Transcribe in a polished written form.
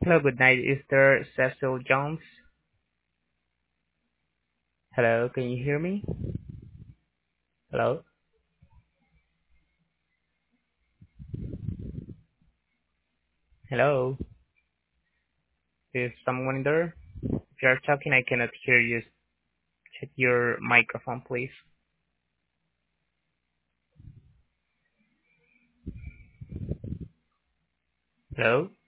Hello, good night. Is there Cecil Jones? Hello, can you hear me? Hello? Hello? Is someone there? If you're talking, I cannot hear you. Check your microphone, please. Hello?